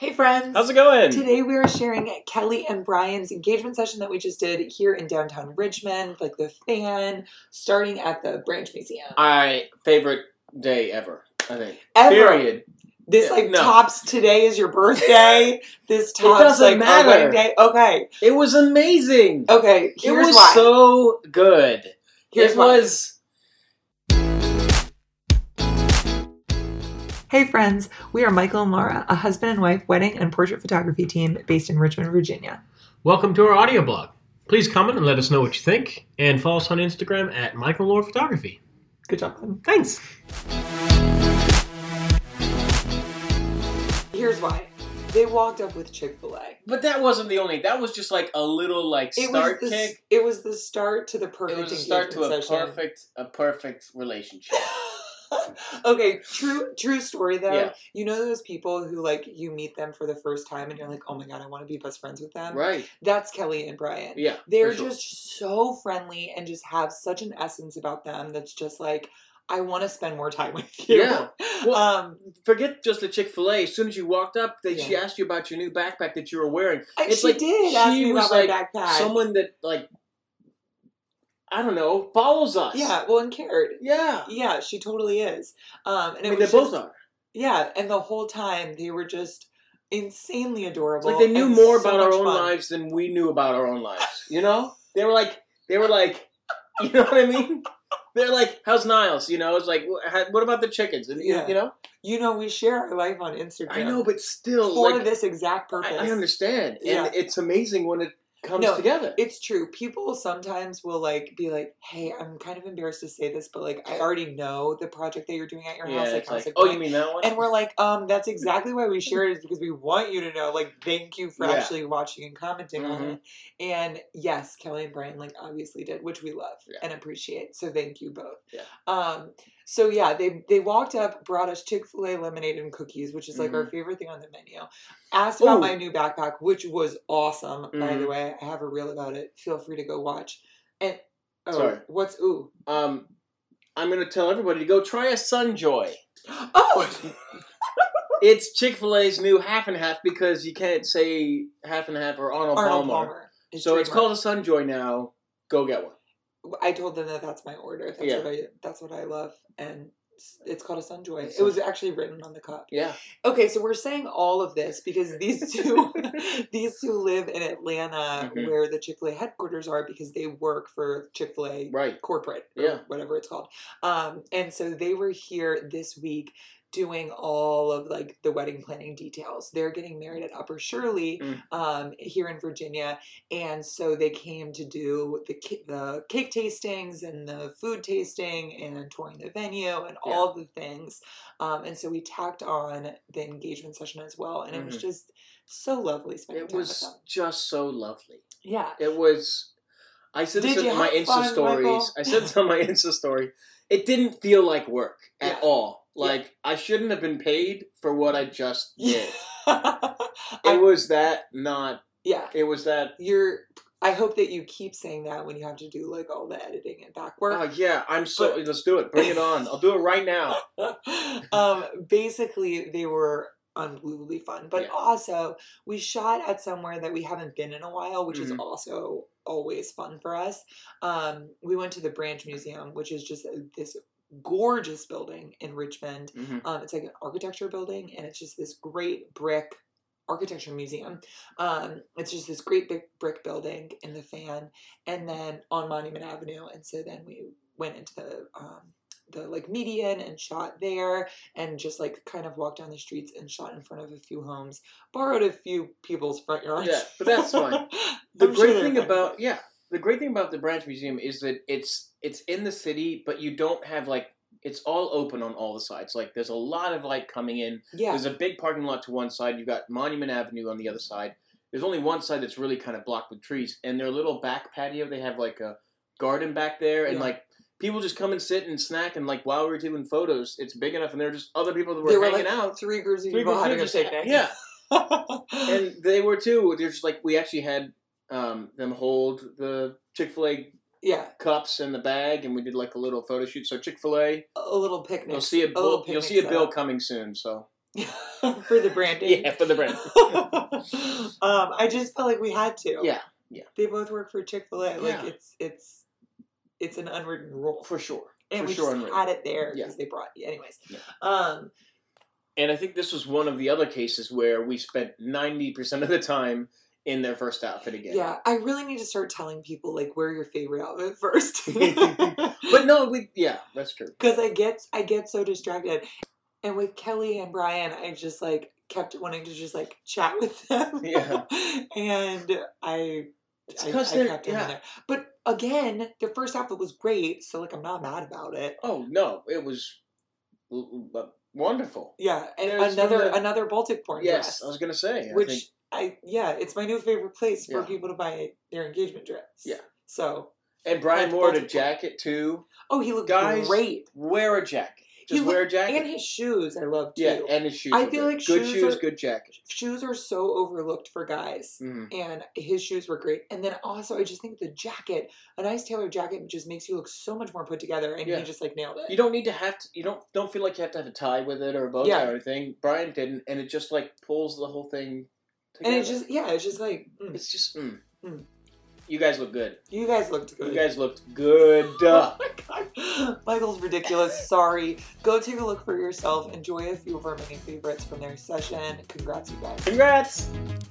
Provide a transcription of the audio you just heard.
Hey friends! How's it going? Today we are sharing Kelly and Brian's engagement session that we just did here in downtown Richmond, like the fan, starting at the Branch Museum. Favorite day ever, I think. Ever. Period. This tops today is your birthday. This tops doesn't matter. Our wedding day. Okay. It was amazing. Okay, here's it was why. So good. Here's why. Hey friends, we are Michael and Laura, a husband and wife wedding and portrait photography team based in Richmond, Virginia. Welcome to our audio blog. Please comment and let us know what you think, and follow us on Instagram at Michael and Laura Photography. Good job, Glenn. Thanks. Here's why. They walked up with Chick-fil-A. But that wasn't the only. That was just like a little start kick. It was the start to the perfect It was the start to a perfect relationship. Okay, true story though. Yeah. You know those people who you meet them for the first time and you're like, oh my god, I want to be best friends with them? Right. That's Kelly and Brian. Yeah. They're just so friendly and just have such an essence about them that's just like, I want to spend more time with you. Yeah. Well, forget just the Chick-fil-A. As soon as you walked up, she asked you about your new backpack that you were wearing. She did ask me about my backpack. Someone that I don't know, follows us. Yeah, well, and cared. Yeah. Yeah, she totally is. They both are. Yeah, and the whole time they were just insanely adorable. It's like they knew more about our own lives than we knew about our own lives. You know? They were like, you know what I mean? They're like, how's Niles? You know, it's like, what about the chickens? And, you know? You know, we share our life on Instagram. I know, but still. For this exact purpose. I understand. Yeah. And it's amazing when it comes together. It's true. People sometimes will be like, hey, I'm kind of embarrassed to say this, but I already know the project that you're doing at your house. You mean that one? And we're like, that's exactly why we share it, is because we want you to know, thank you for actually watching and commenting on it. And yes, Kelly and Brian obviously did, which we love and appreciate. So thank you both. Yeah. So yeah, they walked up, brought us Chick-fil-A lemonade and cookies, which is our favorite thing on the menu. Asked about my new backpack, which was awesome, by the way. I have a reel about it. Feel free to go watch. And what's ooh? I'm gonna tell everybody to go try a Sunjoy. Oh, it's Chick-fil-A's new half and half, because you can't say half and half or Arnold Palmer. So it's called a Sunjoy now. Go get one. I told them that's my order. That's what I love, and it's called a Sunjoy. It was actually written on the cup. Yeah. Okay, so we're saying all of this because these two live in Atlanta, where the Chick-fil-A headquarters are, because they work for Chick-fil-A corporate, or whatever it's called. And so they were here this week doing all of the wedding planning details. They're getting married at Upper Shirley here in Virginia, and so they came to do the cake tastings and the food tasting and touring the venue and all the things. And so we tacked on the engagement session as well, and it was just so lovely spending time with them. It was just so lovely. Yeah. It was. I said this on my Insta stories. I said this on my Insta story. It didn't feel like work at all. I shouldn't have been paid for what I just did. It was that not... Yeah. It was that... I hope that you keep saying that when you have to do, all the editing and back work. Oh, yeah. Let's do it. Bring it on. I'll do it right now. Basically, they were unbelievably fun. But also, we shot at somewhere that we haven't been in a while, which is also always fun for us. We went to the Branch Museum, which is just this gorgeous building in Richmond. It's like an architecture building, and it's just this great brick architecture museum. It's just this great big brick building in the fan, and then on Monument Avenue. And so then we went into the median and shot there, and just kind of walked down the streets and shot in front of a few homes, borrowed a few people's front yards. Yeah, but that's fine. The great thing about the Branch Museum is that it's in the city, but you don't have it's all open on all the sides. There's a lot of light coming in. Yeah. There's a big parking lot to one side. You've got Monument Avenue on the other side. There's only one side that's really kind of blocked with trees, and their little back patio, they have a garden back there, and people just come and sit and snack, and while we were taking photos, it's big enough, and there were just other people that were hanging out. 3 groups of people having a picnic. Yeah. And they were too. They're just we actually had them hold the Chick-fil-A cups in the bag, and we did a little photo shoot. So Chick-fil-A, a little picnic. You'll see a bill coming soon. So For the branding. Yeah, for the brand. I just felt like we had to. Yeah. They both work for Chick-fil-A. Like Yeah. it's an unwritten rule. For sure. And we just had it there because they brought anyways. Yeah. And I think this was one of the other cases where we spent 90% of the time in their first outfit again. Yeah, I really need to start telling people like wear your favorite outfit first. But no, that's true. Because I get so distracted. And with Kelly and Brian, I just like kept wanting to just like chat with them. Yeah. And I kept them in there. But again, their first outfit was great, so like I'm not mad about it. Oh no, it was wonderful. Yeah, and another Baltic porn dress. Yes, I was gonna say. It's my new favorite place for people to buy their engagement dress. Yeah. So. And Brian wore a jacket too. Oh, he looked great. Wear a jacket. Just wear a jacket. And his shoes, I love too. Yeah, and his shoes. I feel like good shoes, good jacket. Shoes are so overlooked for guys, and his shoes were great. And then also, I just think the jacket, a nice tailored jacket, just makes you look so much more put together. And he just like nailed it. You don't need to have to. You don't feel like you have to have a tie with it or a bow tie or anything. Brian didn't, and it just like pulls the whole thing together. And it's just like it's just. You guys look good. You guys looked good. You guys looked good. Oh my god. Michael's ridiculous. Sorry. Go take a look for yourself. Enjoy a few of our mini favorites from their session. Congrats, you guys. Congrats!